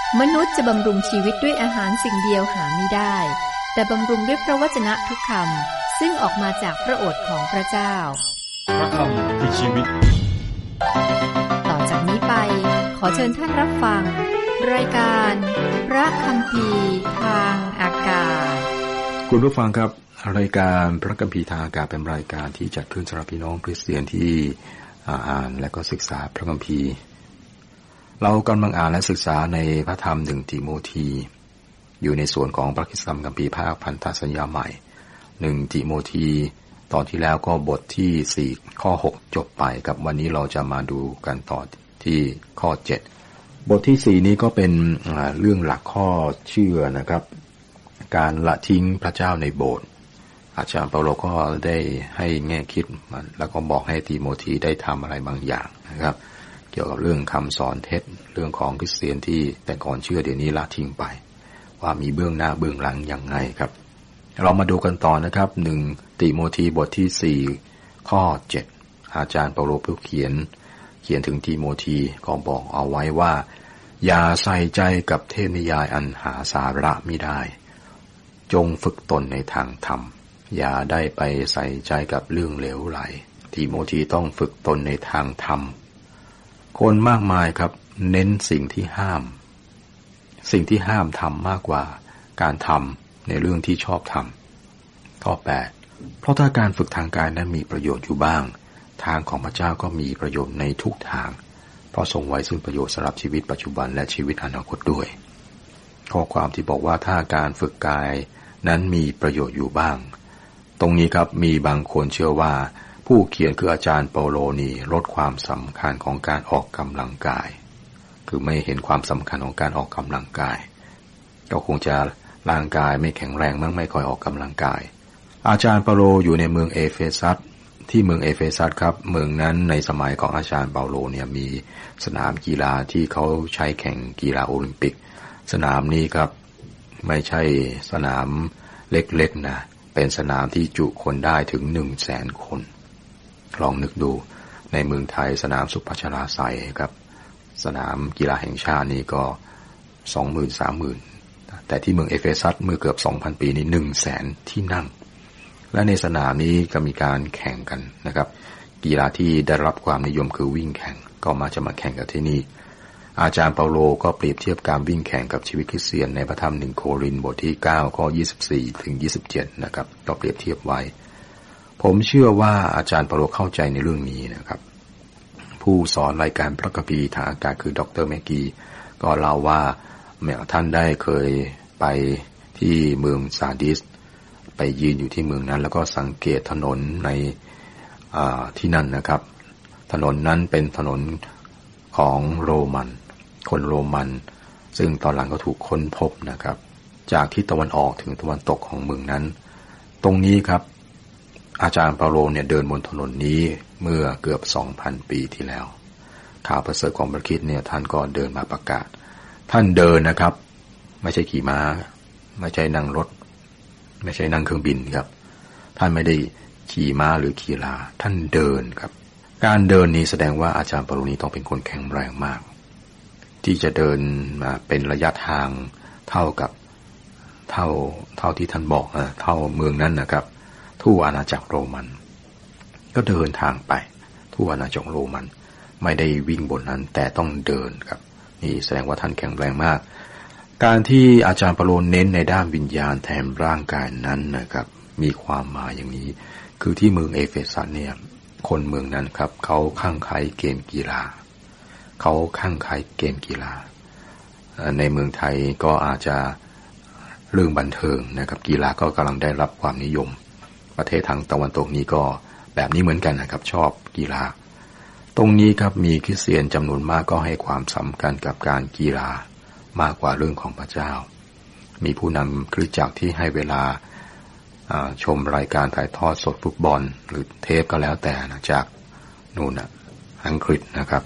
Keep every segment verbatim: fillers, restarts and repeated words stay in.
มนุษย์จะบำรุงชีวิตด้วยอาหารสิ่งเดียวหาไม่ได้แต่บำรุงด้วยพระวจนะทุกคำซึ่งออกมาจากพระโอษฐ์ของพระเจ้าพระคำคือชีวิตต่อจากนี้ไปขอเชิญท่านรับฟังรายการพระคัมภีร์ทางอากาศคุณผู้ฟังครับรายการพระคัมภีร์ทางอากาศเป็นรายการที่จัดขึ้นสำหรับพี่น้องคริสเตียนที่อ่านและก็ศึกษาพระคัมภีร์เรากำลังอ่านและศึกษาในพระธรรมหนึ่งติโมธีอยู่ในส่วนของพระคัมภีร์ภาคพันธสัญญาใหม่หนึ่งติโมธีตอนที่แล้วก็บทที่สี่ข้อหกจบไปกับวันนี้เราจะมาดูกันต่อที่ข้อเจ็ดบทที่สี่นี้ก็เป็นเรื่องหลักข้อเชื่อนะครับการละทิ้งพระเจ้าในโบสถ์อาจารย์เปาโลก็ได้ให้แง่คิดแล้วก็บอกให้ติโมธีได้ทำอะไรบางอย่างนะครับเกี่ยวกับเรื่องคำสอนเท็จเรื่องของคริสเตียนที่แต่ก่อนเชื่อเดี๋ยวนี้ละทิ้งไปว่ามีเบื้องหน้าเบื้องหลังอย่างไรครับเรามาดูกันต่อนะครับหนึ่งติโมธีบทที่สี่ข้อเจ็ดอาจารย์เปาโลผู้เขียนเขียนถึงติโมธีก็บอกเอาไว้ว่าอย่าใส่ใจกับเทพนิยายอันหาสาระมิได้จงฝึกตนในทางธรรมอย่าได้ไปใส่ใจกับเรื่องเหลวไหลติโมธีต้องฝึกตนในทางธรรมคนมากมายครับเน้นสิ่งที่ห้ามสิ่งที่ห้ามทำมากกว่าการทำในเรื่องที่ชอบทำข้อแปดเพราะถ้าการฝึกทางกายนั้นมีประโยชน์อยู่บ้างทางของพระเจ้าก็มีประโยชน์ในทุกทางเพราะทรงไว้ซึ่งประโยชน์สำหรับชีวิตปัจจุบันและชีวิตอนาคตด้วยข้อความที่บอกว่าถ้าการฝึกกายนั้นมีประโยชน์อยู่บ้างตรงนี้ครับมีบางคนเชื่อว่าผู้เขียนคืออาจารย์เปาโลนี่ลดความสำคัญของการออกกำลังกายคือไม่เห็นความสำคัญของการออกกำลังกายก็คงจะร่างกายไม่แข็งแรงมั่งไม่ค่อยออกกำลังกายอาจารย์เปาโลอยู่ในเมืองเอเฟซัสที่เมืองเอเฟซัสครับเมืองนั้นในสมัยของอาจารย์เปาโลเนี่ยมีสนามกีฬาที่เขาใช้แข่งกีฬาโอลิมปิกสนามนี้ครับไม่ใช่สนามเล็กๆนะเป็นสนามที่จุคนได้ถึงหนึ่งแสนคนลองนึกดูในเมืองไทยสนามสุพัชราไสยครับสนามกีฬาแห่งชาตินี่ก็ สองหมื่น สามหมื่น แต่ที่เมืองเอเฟซัสเมื่อเกือบ สองพัน ปีนี้ หนึ่งแสน ที่นั่งและในสนามนี้ก็มีการแข่งกันนะครับกีฬาที่ได้รับความนิยมคือวิ่งแข่งก็มาจะมาแข่งกันที่นี่อาจารย์เปาโลก็เปรียบเทียบการวิ่งแข่งกับชีวิตคริสเตียนในพระธรรมหนึ่งโครินธ์บทที่เก้าข้อยี่สิบสี่ถึงยี่สิบเจ็ดนะครับก็เปรียบเทียบไว้ผมเชื่อว่าอาจารย์เปาโลเข้าใจในเรื่องนี้นะครับผู้สอนรายการพระคัมภีร์ทางอากาศคือดร.แมกกี้ก็เล่าว่าท่านได้เคยไปที่เมืองซาร์ดิสไปยืนอยู่ที่เมืองนั้นแล้วก็สังเกตถนนในที่นั่นนะครับถนนนั้นเป็นถนนของโรมันคนโรมันซึ่งตอนหลังก็ถูกค้นพบนะครับจากทิศตะวันออกถึงตะวันตกของเมืองนั้นตรงนี้ครับอาจารย์เปาโลเนี่ยเดินบนถนนนี้เมื่อเกือบ สองพัน ปีที่แล้วข่าวประเสริฐของพระคริสต์เนี่ยท่านก็เดินมาประกาศท่านเดินนะครับไม่ใช่ขี่ม้าไม่ใช่นั่งรถไม่ใช่นั่งเครื่องบินครับท่านไม่ได้ขี่ม้าหรือขี่ลาท่านเดินครับการเดินนี้แสดงว่าอาจารย์เปาโลนี้ต้องเป็นคนแข็งแรงมากที่จะเดินมาเป็นระยะทางเท่ากับเท่าเท่าที่ท่านบอกนะเท่าเมืองนั้นนะครับทั่วอาณาจักรโรมันก็เดินทางไปทั่วอาณาจักรโรมันไม่ได้วิ่งบนนั้นแต่ต้องเดินครับนี่แสดงว่าท่านแข็งแรงมากการที่อาจารย์เปาโลเน้นในด้านวิญญาณแทนร่างกายนั้นนะครับมีความหมายอย่างนี้คือที่เมืองเอเฟซัสเนี่ยคนเมืองนั้นครับเขาคลั่งไคล้เกมกีฬาเขาคลั่งไคล้เกมกีฬาในเมืองไทยก็อาจจะเรื่องบันเทิงนะครับกีฬาก็กำลังได้รับความนิยมประเทศทางตะวันตกนี้ก็แบบนี้เหมือนกันนะครับชอบกีฬาตรงนี้ครับมีคริสเตียนจำนวนมากก็ให้ความสำคัญกับการกีฬามากกว่าเรื่องของพระเจ้ามีผู้นำคริสตจักรที่ให้เวลาชมรายการถ่ายทอดสดฟุตบอลหรือเทปก็แล้วแต่นะจากนู่นนะอังกฤษนะครับ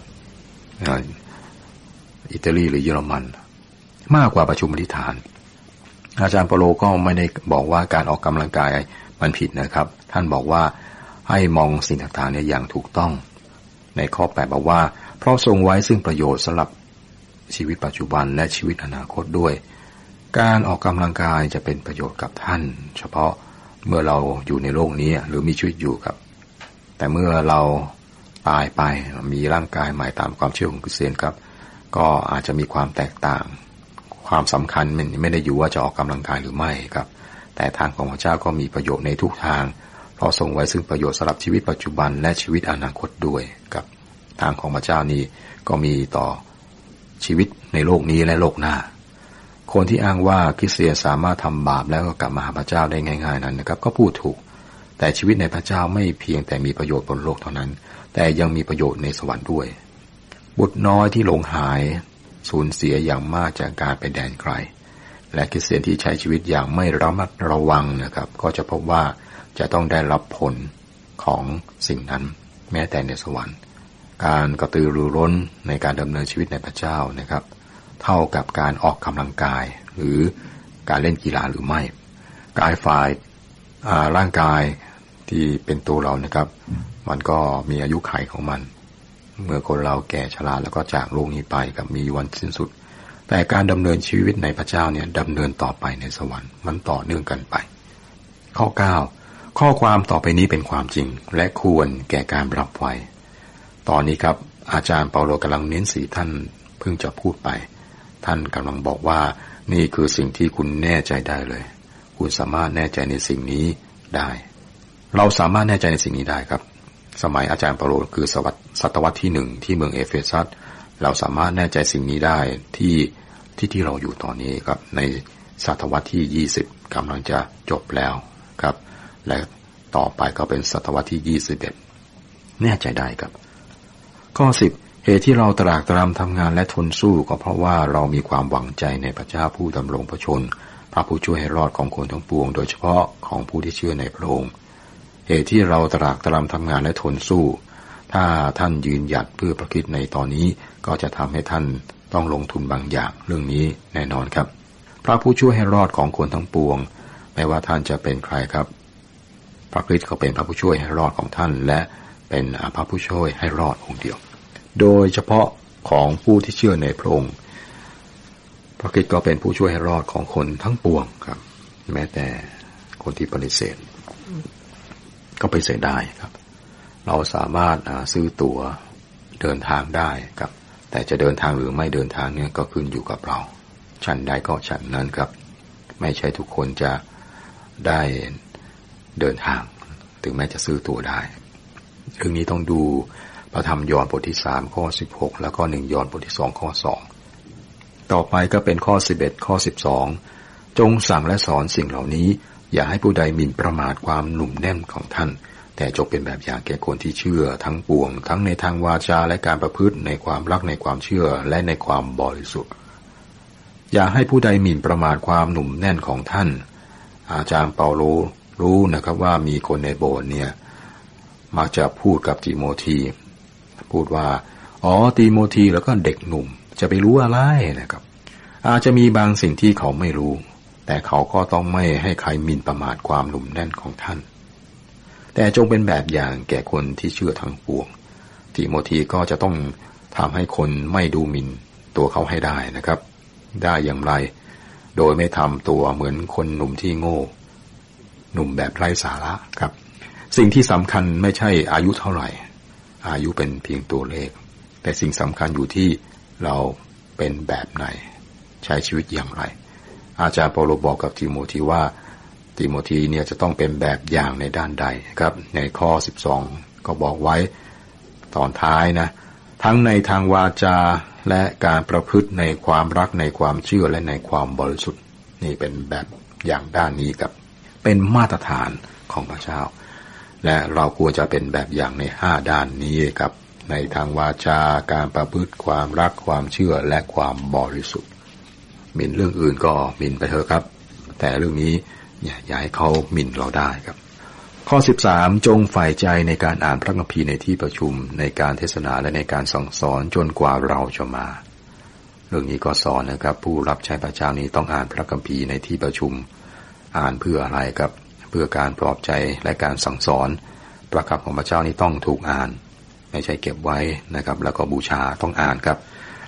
อิตาลีหรือเยอรมันมากกว่าประชุมอธิษฐานอาจารย์เปาโลก็ไม่ได้บอกว่าการออกกำลังกายมันผิดนะครับท่านบอกว่าให้มองสิ่งต่างๆเนี่ยอย่างถูกต้องในข้อแปดบอกว่าเพราะทรงไว้ซึ่งประโยชน์สำหรับชีวิตปัจจุบันและชีวิตอนาคตด้วยการออกกำลังกายจะเป็นประโยชน์กับท่านเฉพาะเมื่อเราอยู่ในโลกนี้หรือมีชีวิตอยู่ครับแต่เมื่อเราตายไปมีร่างกายใหม่ตามความเชื่อของคริสเตียนครับก็อาจจะมีความแตกต่างความสำคัญไม่ได้อยู่ว่าจะออกกำลังกายหรือไม่ครับแต่ทางของพระเจ้าก็มีประโยชน์ในทุกทางเพราะทรงไว้ซึ่งประโยชน์สำหรับชีวิตปัจจุบันและชีวิตอนาคตด้วยครับทางของพระเจ้านี้ก็มีต่อชีวิตในโลกนี้และโลกหน้าคนที่อ้างว่าคริสเตียนสามารถทำบาปแล้วก็กลับมาหาพระเจ้าได้ง่ายๆนั้นนะครับก็พูดถูกแต่ชีวิตในพระเจ้าไม่เพียงแต่มีประโยชน์บนโลกเท่านั้นแต่ยังมีประโยชน์ในสวรรค์ด้วยบุตรน้อยที่หลงหายสูญเสียอย่างมากจากการไปแดนไกลและคริสเตียนที่ใช้ชีวิตอย่างไม่ระมัดระวังนะครับก็จะพบว่าจะต้องได้รับผลของสิ่งนั้นแม้แต่ในสวรรค์การกระตือรือร้นในการดำเนินชีวิตในพระเจ้านะครับเท่ากับการออกกำลังกายหรือการเล่นกีฬาหรือไม่กายฝ่ายร่างกายที่เป็นตัวเรานะครับมันก็มีอายุขัยของมันเมื่อคนเราแก่ชราแล้วก็จากโลกนี้ไปกับมีวันสิ้นสุดแต่การดำเนินชีวิตในพระเจ้าเนี่ยดำเนินต่อไปในสวรรค์มันต่อเนื่องกันไปข้อเก้าข้อความต่อไปนี้เป็นความจริงและควรแก่การรับไว้ตอนนี้ครับอาจารย์เปาโลกำลังเน้นสี่ท่านเพิ่งจะพูดไปท่านกำลังบอกว่านี่คือสิ่งที่คุณแน่ใจได้เลยคุณสามารถแน่ใจในสิ่งนี้ได้เราสามารถแน่ใจในสิ่งนี้ได้ครับสมัยอาจารย์เปาโลคือศตวรรษที่หนึ่งที่เมืองเอเฟซัสเราสามารถแน่ใจสิ่งนี้ได้ที่ที่ที่เราอยู่ตอนนี้ครับในศตวรรษที่ยี่สิบกำลังจะจบแล้วครับและต่อไปก็เป็นศตวรรษที่ยี่สิบเอ็ดแน่ใจได้ครับข้อสิบเหตุที่เราตรากตรำทำงานและทนสู้ก็เพราะว่าเรามีความหวังใจในพระเจ้าผู้ดำรงพระชนพระผู้ช่วยให้รอดของคนทั้งปวงโดยเฉพาะของผู้ที่เชื่อในพระองค์เหตุที่เราตรากตรำทำงานและทนสู้ถ้าท่านยืนหยัดเพื่อพระคริสต์ในตอนนี้ก็จะทำให้ท่านต้องลงทุนบางอย่างเรื่องนี้แน่นอนครับพระผู้ช่วยให้รอดของคนทั้งปวงไม่ว่าท่านจะเป็นใครครับพระคริสต์ก็เป็นพระผู้ช่วยให้รอดของท่านและเป็นพระผู้ช่วยให้รอดองค์เดียวโดยเฉพาะของผู้ที่เชื่อในพระองค์พระคริสต์ก็เป็นผู้ช่วยให้รอดของคนทั้งปวงครับแม้แต่คนที่ปฏิเสธก็ไปเสียได้ครับเราสามารถซื้อตั๋วเดินทางได้ครับแต่จะเดินทางหรือไม่เดินทางเนี่ยก็ขึ้นอยู่กับเราฉันได้ก็ฉันนั้นครับไม่ใช่ทุกคนจะได้เดินทางถึงแม้จะซื้อตั๋วได้เรื่องนี้ต้องดูพระธรรมยอห์นบทที่สามข้อสิบหกแล้วก็หนึ่งยอห์นบทที่สองข้อสองต่อไปก็เป็นข้อสิบเอ็ดข้อสิบสองจงสั่งและสอนสิ่งเหล่านี้อย่าให้ผู้ใดหมิ่นประมาทความหนุ่มแน่นของท่านแต่จงเป็นแบบอย่างแก่คนที่เชื่อทั้งปวงทั้งในทางวาจาและการประพฤติในความรักในความเชื่อและในความบริสุทธิ์อย่าให้ผู้ใดหมิ่นประมาทความหนุ่มแน่นของท่านอาจารย์เปาโลรู้นะครับว่ามีคนในโบสถ์เนี่ยมักจะพูดกับติโมธีพูดว่าอ๋อติโมธีแล้วก็เด็กหนุ่มจะไปรู้อะไรนะครับอาจจะมีบางสิ่งที่เขาไม่รู้แต่เขาก็ต้องไม่ให้ใครหมิ่นประมาทความหนุ่มแน่นของท่านแต่จงเป็นแบบอย่างแก่คนที่เชื่อทั้งปวงติโมธีก็จะต้องทำให้คนไม่ดูหมิ่นตัวเขาให้ได้นะครับได้อย่างไรโดยไม่ทำตัวเหมือนคนหนุ่มที่โง่หนุ่มแบบไร้สาระครับสิ่งที่สำคัญไม่ใช่อายุเท่าไหร่อายุเป็นเพียงตัวเลขแต่สิ่งสำคัญอยู่ที่เราเป็นแบบไหนใช้ชีวิตอย่างไรอาจารย์เปาโลบอกกับติโมธีว่าติโมธีเนี่ยจะต้องเป็นแบบอย่างในด้านใดครับในข้อสิบสองก็บอกไว้ตอนท้ายนะทั้งในทางวาจาและการประพฤติในความรักในความเชื่อและในความบริสุทธิ์นี่เป็นแบบอย่างด้านนี้ครับเป็นมาตรฐานของพระเจ้าและเราควรจะเป็นแบบอย่างในห้าด้านนี้ครับในทางวาจาการประพฤติความรักความเชื่อและความบริสุทธิ์หมิ่นเรื่องอื่นก็หมิ่นไปเถอะครับแต่เรื่องนี้อย่าให้เขาหมิ่นเราได้ครับข้อสิบสามจงใฝ่ใจในการอ่านพระคัมภีร์ในที่ประชุมในการเทศนาและในการสั่งสอนจนกว่าเราจะมาเรื่องนี้ก็สอนนะครับผู้รับใช้พระเจ้านี้ต้องอ่านพระคัมภีร์ในที่ประชุมอ่านเพื่ออะไรครับเพื่อการปลอบใจและการสั่งสอนพระคำของพระเจ้านี้ต้องถูกอ่านไม่ใช่เก็บไว้นะครับแล้วก็บูชาต้องอ่านครับ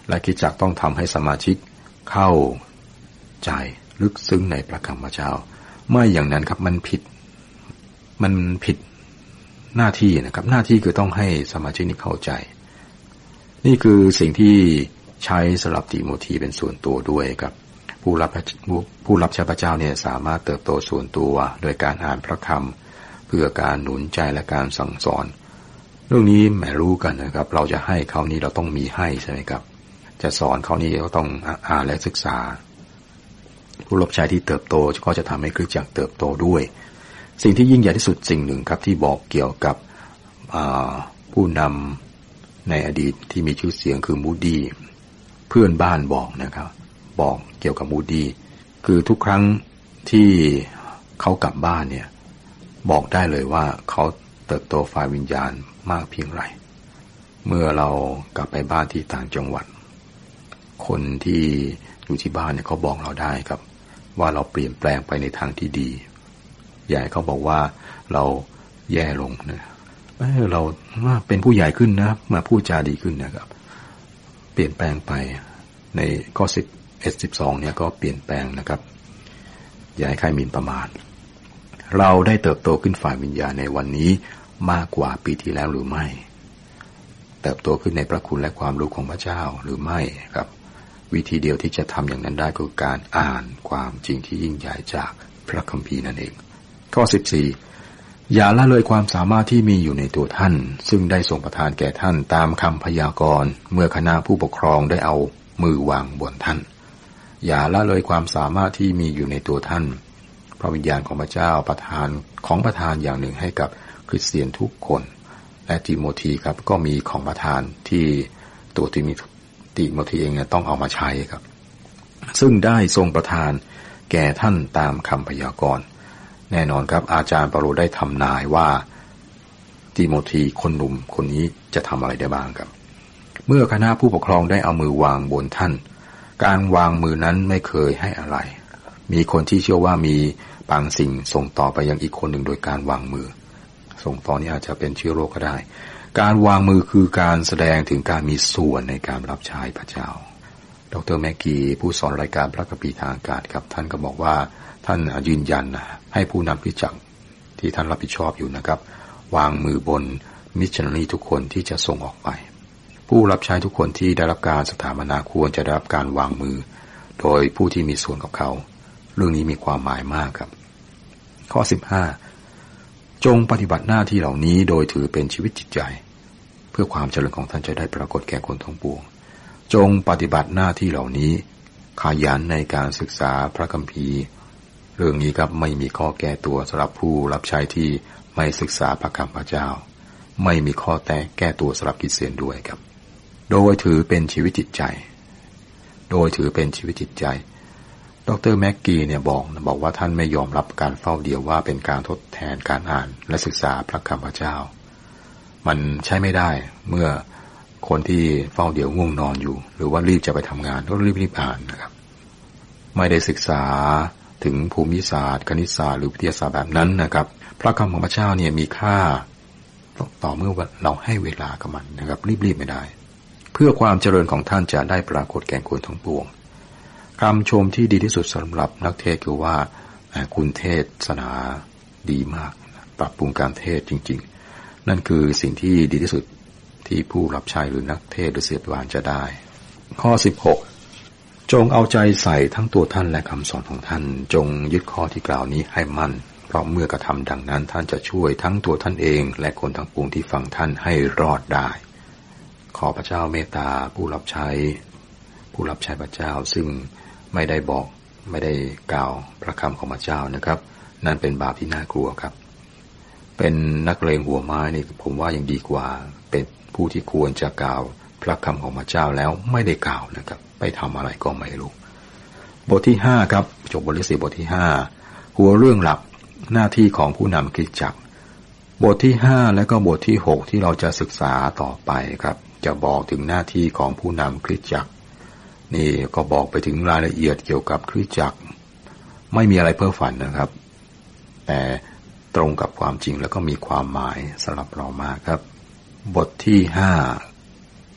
และคริสตจักรต้องทำให้สมาชิกเข้าใจลึกซึ้งในพระคำพระเจ้าไม่อย่างนั้นครับมันผิดมันผิดหน้าที่นะครับหน้าที่คือต้องให้สมาชิกนี้เข้าใจนี่คือสิ่งที่ใช้สำหรับติโมธีเป็นส่วนตัวด้วยครับผู้รับผู้รับใช้พระเจ้าเนี่ยสามารถเติบโตส่วนตัวโดยการอ่านพระคำเพื่อการหนุนใจและการสั่งสอนเรื่องนี้แหมรู้กันนะครับเราจะให้เขานี้เราต้องมีให้ใช่ไหมครับจะสอนเขานี้ก็ต้องอ่านและศึกษาผู้รับใช้ที่เติบโตก็จะทำให้คริสตจักรเติบโตด้วยสิ่งที่ยิ่งใหญ่ที่สุดสิ่งหนึ่งครับที่บอกเกี่ยวกับผู้นำในอดีตที่มีชื่อเสียงคือมูดี้เพื่อนบ้านบอกนะครับบอกเกี่ยวกับมูดี้คือทุกครั้งที่เขากลับบ้านเนี่ยบอกได้เลยว่าเขาเติบโตฝ่ายวิญญาณมากเพียงไรเมื่อเรากลับไปบ้านที่ต่างจังหวัดคนที่อยู่ที่บ้านเนี่ยเขาบอกเราได้ครับว่าเราเปลี่ยนแปลงไปในทางที่ดีใหญ่เขาบอกว่าเราแย่ลงนะเราเป็นผู้ใหญ่ขึ้นนะมาพูดจาดีขึ้นนะครับเปลี่ยนแปลงไปในข้อสิบเอ็ดสิบสองเนี่ยก็เปลี่ยนแปลงนะครับอย่าให้ใครหมิ่นประมาทเราได้เติบโตขึ้นฝ่ายวิญญาณในวันนี้มากกว่าปีที่แล้วหรือไม่เติบโตขึ้นในพระคุณและความรู้ของพระเจ้าหรือไม่ครับวิธีเดียวที่จะทำอย่างนั้นได้คือการอ่านความจริงที่ยิ่งใหญ่จากพระคัมภีร์นั่นเองข้อสิบสี่อย่าละเลยความสามารถที่มีอยู่ในตัวท่านซึ่งได้ทรงประทานแก่ท่านตามคำพยากรณ์เมื่อคณะผู้ปกครองได้เอามือวางบนท่านอย่าละเลยความสามารถที่มีอยู่ในตัวท่านพระวิญญาณของพระเจ้าประทานของประทานอย่างหนึ่งให้กับคริสเตียนทุกคนและติโมธีครับก็มีของประทานที่ตัวติโมธีเองเนี่ยต้องเอามาใช้ครับซึ่งได้ทรงประทานแก่ท่านตามคำพยากรณ์แน่นอนครับอาจารย์เปาโลได้ทำนายว่าติโมธีคนหนุ่มคนนี้จะทำอะไรได้บ้างครับเมื่อคณะผู้ปกครองได้เอามือวางบนท่านการวางมือนั้นไม่เคยให้อะไรมีคนที่เชื่อว่ามีบางสิ่งส่งต่อไปยังอีกคนหนึ่งโดยการวางมือส่งต่อนี้อาจจะเป็นเชื้อโรคก็ได้การวางมือคือการแสดงถึงการมีส่วนในการรับใช้พระเจ้าดร.แม็กกี้ผู้สอนรายการพระคัมภีร์ทางอากาศครับท่านก็บอกว่าท่านยืนยันนะให้ผู้นำคริสตจักรที่ท่านรับผิดชอบอยู่นะครับวางมือบนมิชชันนารีทุกคนที่จะส่งออกไปผู้รับใช้ทุกคนที่ได้รับการสถาปนาควรจะได้รับการวางมือโดยผู้ที่มีส่วนกับเขาเรื่องนี้มีความหมายมากครับข้อสิบห้าจงปฏิบัติหน้าที่เหล่านี้โดยถือเป็นชีวิตจิตใจเพื่อความเจริญของท่านจะได้ปรากฏแก่คนทั้งปวงจงปฏิบัติหน้าที่เหล่านี้ขยันในการศึกษาพระคัมภีร์เรื่องนี้ครับไม่มีข้อแก้ตัวสำหรับผู้รับใช้ที่ไม่ศึกษาพระคำพระเจ้าไม่มีข้อแต่แก้ตัวสำหรับคริสเตียนด้วยครับโดยถือเป็นชีวิตจิตใจโดยถือเป็นชีวิตจิตใจดร.แม็กกี้เนี่ยบอกบอกว่าท่านไม่ยอมรับการเฝ้าเดี่ยวว่าเป็นการทดแทนการอ่านและศึกษาพระคำพระเจ้ามันใช้ไม่ได้เมื่อคนที่เฝ้าเดี่ยวง่วงนอนอยู่หรือว่ารีบจะไปทำงานก็รีบรีบอ่านนะครับไม่ได้ศึกษาถึงภูมิศาสตร์คณิตศาสตร์หรือวิทยาศาสตร์แบบนั้นนะครับพระคำของพระเจ้าเนี่ยมีค่าต่อเมื่อเราให้เวลากับมันนะครับรีบๆไม่ได้เพื่อความเจริญของท่านจะได้ปรากฏแก่คนทั้งปวงคำชมที่ดีที่สุดสำหรับนักเทศคือว่าคุณเทศนาดีมากปรับปรุงการเทศจริงๆนั่นคือสิ่งที่ดีที่สุดที่ผู้รับใช้หรือนักเทศหรือเสียบานจะได้ข้อสิบหกจงเอาใจใส่ทั้งตัวท่านและคำสอนของท่านจงยึดข้อที่กล่าวนี้ให้มั่นเพราะเมื่อกระทำดังนั้นท่านจะช่วยทั้งตัวท่านเองและคนทั้งปวงที่ฟังท่านให้รอดได้ขอพระเจ้าเมตตาผู้รับใช้ผู้รับใช้พระเจ้าซึ่งไม่ได้บอกไม่ได้กล่าวพระคำของพระเจ้านะครับนั่นเป็นบาปที่น่ากลัวครับเป็นนักเลงหัวไม้นี่ผมว่ายังดีกว่าเป็นผู้ที่ควรจะกล่าวพระคำของพระเจ้าแล้วไม่ได้กล่าวนะครับไปทำอะไรก็ไม่รู้บทที่ห้าครับจบบทที่สี่บทที่ห้าหัวเรื่องหลักหน้าที่ของผู้นำคริสตจักรบทที่ห้าและก็บทที่หกที่เราจะศึกษาต่อไปครับจะบอกถึงหน้าที่ของผู้นำคริสตจักรนี่ก็บอกไปถึงรายละเอียดเกี่ยวกับคริสตจักรไม่มีอะไรเพ้อฝันนะครับแต่ตรงกับความจริงแล้วก็มีความหมายสำหรับเรามากครับบทที่ห้า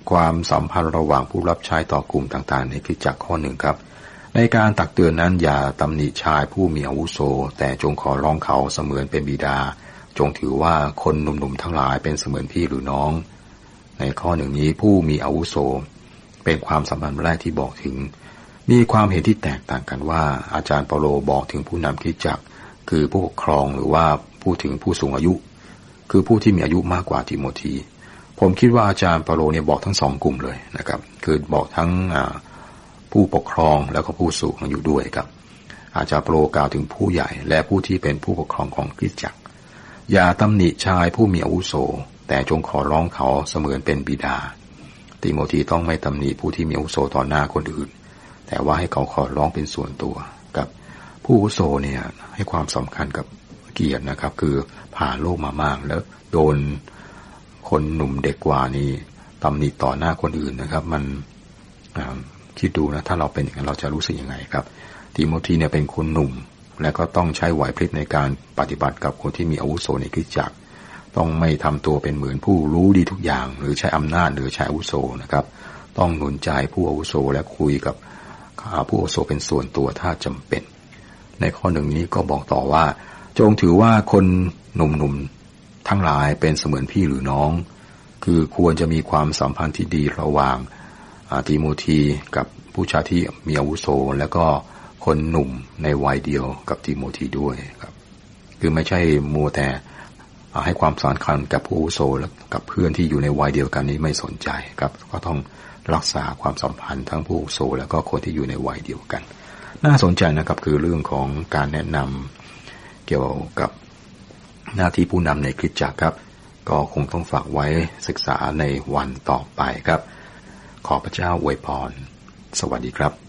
ความสัมพันธ์ระหว่างผู้รับใช้ต่อกลุ่มต่างๆในคริสตจักรข้อหนึ่งครับในการตักเตือนนั้นอย่าตำหนิชายผู้มีอาวุโสแต่จงขอร้องเขาเสมือนเป็นบิดาจงถือว่าคนหนุ่มๆทั้งหลายเป็นเสมือนพี่หรือน้องในข้อหนึ่งนี้ผู้มีอาวุโสเป็นความสัมพันธ์แรกที่บอกถึงมีความเห็นที่แตกต่างกันว่าอาจารย์เปาโลบอกถึงผู้นำคริสตจักรคือผู้ปกครองหรือว่าพูดถึงผู้สูงอายุคือผู้ที่มีอายุมากกว่าทิโมธีผมคิดว่าอาจารย์เปาโลเนี่ยบอกทั้งสองกลุ่มเลยนะครับคือบอกทั้งผู้ปกครองแล้วก็ผู้สูงอายุด้วยครับอาจารย์เปาโลกล่าวถึงผู้ใหญ่และผู้ที่เป็นผู้ปกครองของคริสตจักรอย่าตำหนิชายผู้มีอาวุโสแต่จงขอร้องเขาเสมือนเป็นบิดาติโมธีต้องไม่ตำหนิผู้ที่มีอาวุโสต่อหน้าคนอื่นแต่ว่าให้เขาขอร้องเป็นส่วนตัวกับผู้อาวุโสเนี่ยให้ความสำคัญกับเกียรตินะครับคือผ่านโลกมามากแล้วโดนคนหนุ่มเด็กกว่านี่ตำหนิต่อหน้าคนอื่นนะครับมันคิดดูนะถ้าเราเป็นอย่างนั้นเราจะรู้สึกยังไงครับติโมธีเนี่ยเป็นคนหนุ่มและก็ต้องใช้ไหวพริบในการปฏิบัติกับคนที่มีอาวุโสในคริสตจักรต้องไม่ทำตัวเป็นเหมือนผู้รู้ดีทุกอย่างหรือใช้อำนาจหรือใช้อาวุโสนะครับต้องหนุนใจผู้อาวุโสและคุยกับผู้อาวุโสเป็นส่วนตัวถ้าจำเป็นในข้อหนึ่งนี้ก็บอกต่อว่าจงถือว่าคนหนุ่มๆทั้งหลายเป็นเสมือนพี่หรือน้องคือควรจะมีความสัมพันธ์ที่ดีระหว่างติโมธีกับผู้ชายที่มีอาวุโสแล้วก็คนหนุ่มในวัยเดียวกับติโมธีด้วยครับคือไม่ใช่มัวแต่ให้ความสำคัญกับผู้อาวุโสและกับเพื่อนที่อยู่ในวัยเดียวกันนี้ไม่สนใจครับก็ต้องรักษาความสัมพันธ์ทั้งผู้อาวุโสแล้วก็คนที่อยู่ในวัยเดียวกันน่าสนใจนะครับคือเรื่องของการแนะนำเกี่ยวกับหน้าที่ผู้นำในคริสตจักรครับก็คงต้องฝากไว้ศึกษาในวันต่อไปครับขอพระเจ้าอวยพรสวัสดีครับ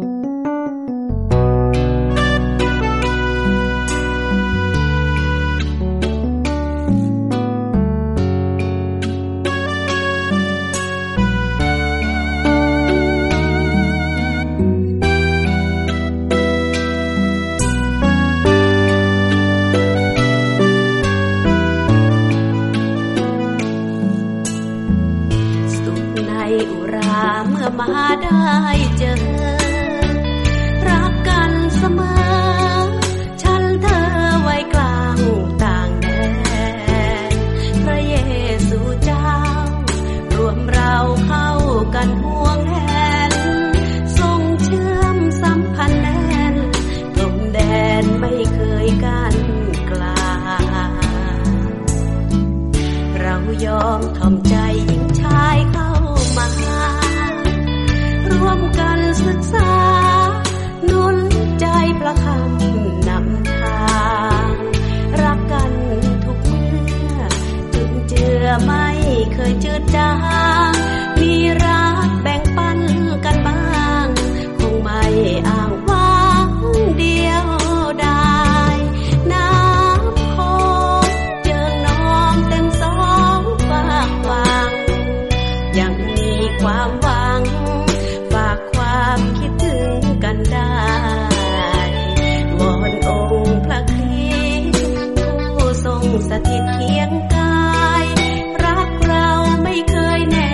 มาได้เจอรักกันเสมอฉันเธอไว้กลางต่างแดนพระเยซูเจ้ารวมเราเข้ากันห่วงแหนทรงเชื่อมสัมพันธ์แน่นพรมแดนไม่เคยกั้นกลางเรายอมทำใจหญิงชายเข้ามาร่วมกันศึกษาหนุนใจประคำนำทางรักกันทุกเมื่อจึงเจือไม่เคยจืดจางมีรักแบ่งปันกันบ้างคงไม่อ้างว้างเดียวดายน้ำโขงเจิ่งนองเต็มสองฝากฝั่งยังมีความหวังฝากความคิดถึงกันได้วอนองค์พระคริสต์ผู้ทรงสถิตเคียงกายรักเราไม่เคยแน่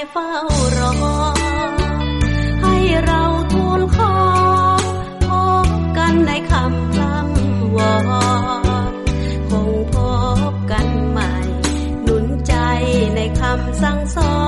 เฝ้ารอให้เราทูลขอพบกันในคำพร่ำวอนคงพบกันใหม่หนุนใจในคำสั่งสอน